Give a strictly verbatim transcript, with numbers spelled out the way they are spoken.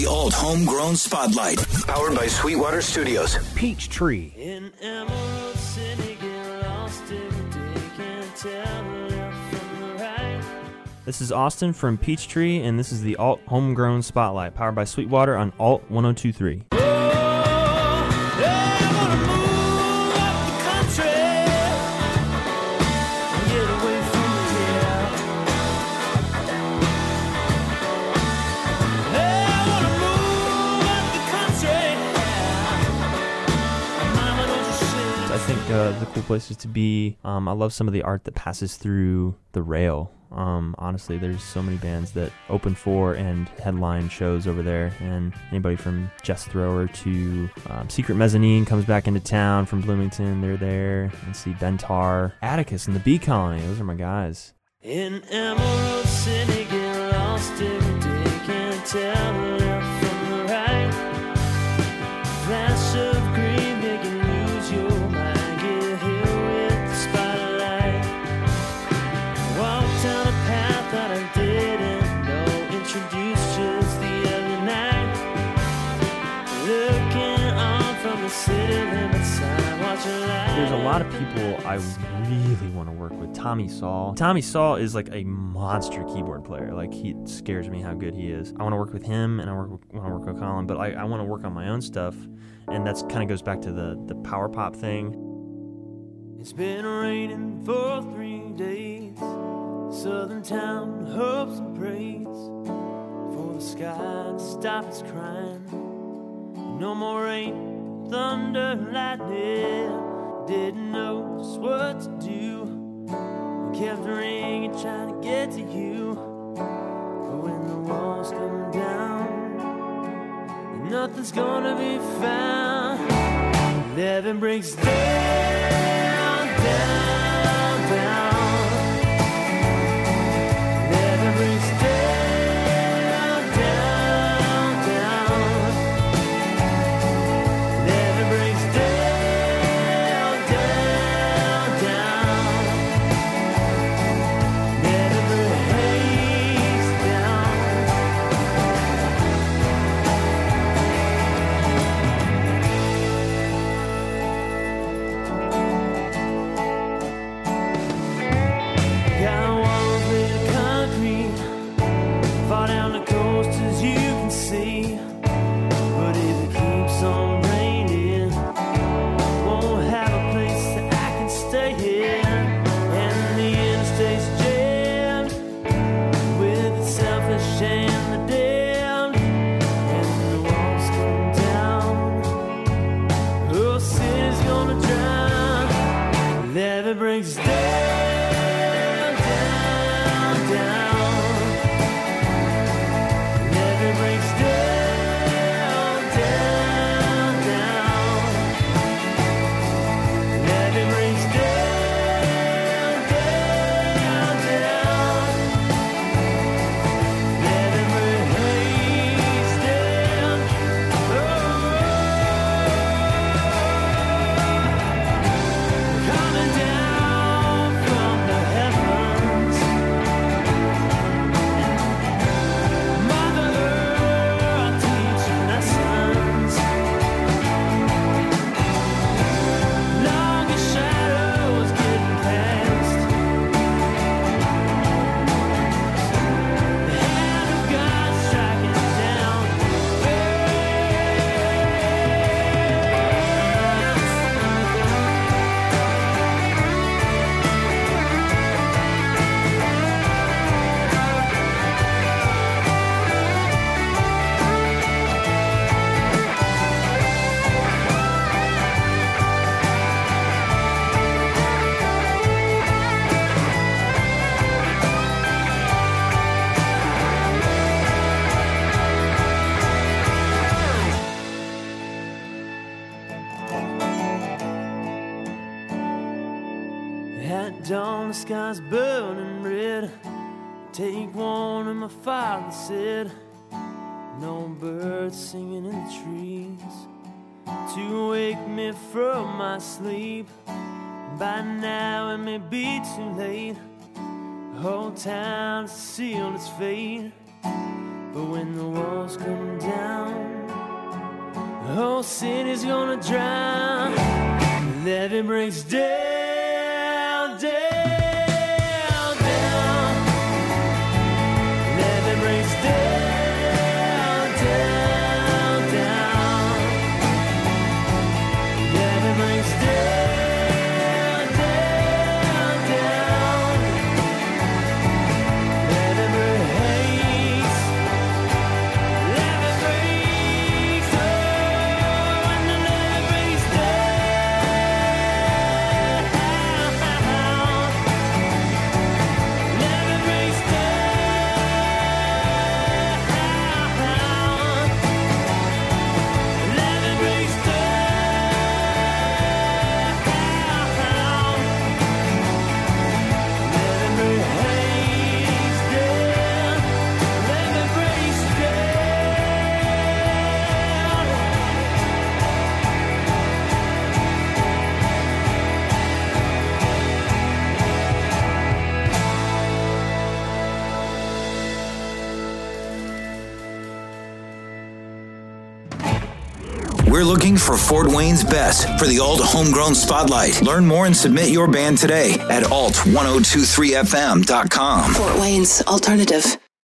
The Alt Homegrown Spotlight, powered by Sweetwater Studios. Peachtree. In Emerald City, get lost every day, can't tell left from the right. This is Austin from Peachtree, and this is the Alt Homegrown Spotlight, powered by Sweetwater on Alt one oh two point three. I think uh, the cool places to be. Um, I love some of the art that passes through the rail. Um, honestly, there's so many bands that open for and headline shows over there, and anybody from Jess Thrower to um, Secret Mezzanine comes back into town from Bloomington. They're there. And see Bentar, Atticus, and the Bee Colony. Those are my guys. In Emerald City, get lost every day, can't tell left from the right. Flash of green, make you lose your mind, get hit with the spotlight. Walk down a path that I didn't know, introduced just the other night. Looking on from the city limit sign, watching light. There's a lot of people I really want to work with. Tommy Saul. Tommy Saul is like a monster keyboard player. Like, he scares me how good he is. I want to work with him, and I work, want to work with Colin, but I, I want to work on my own stuff, and that's kind of goes back to the, the power pop thing. It's been raining for three days. Southern town hopes and prays for the sky to stop its crying. No more rain, thunder, lightning. Didn't know just what to do. Kept ringing, trying to get to you. But when the walls come down, nothing's gonna be found. Eleven breaks down, down, down. Eleven breaks down, down, down. Eleven breaks down, down, down. Eleven breaks down. Got walls made of concrete, far down the coast as you can see. But if it keeps on raining, won't have a place that I can stay in. And the interstate's jammed with the selfish and the damned. And the walls come down, the city's gonna drown. Eleven breaks down, down, down. Eleven breaks down, down, down. Eleven breaks down, down, down. Eleven breaks down. Oh, coming down from the heavens. Mother Earth teaching lessons. Long as shadows getting past. The hand of God striking down. At dawn, the sky's burning red. Take warning, my father said. No birds singing in the trees to wake me from my sleep. By now it may be too late. The whole town's sealed its fate. But when the walls come down, whole city's gonna drown. Eleven breaks down, down, down. Eleven breaks down, down, down. Eleven breaks down, down, down. Eleven breaks, eleven breaks, oh, and eleven breaks down. Eleven breaks down. Eleven breaks We're looking for Fort Wayne's best for the Alt Homegrown Spotlight. Learn more and submit your band today at alt ten twenty-three f m dot com. Fort Wayne's alternative.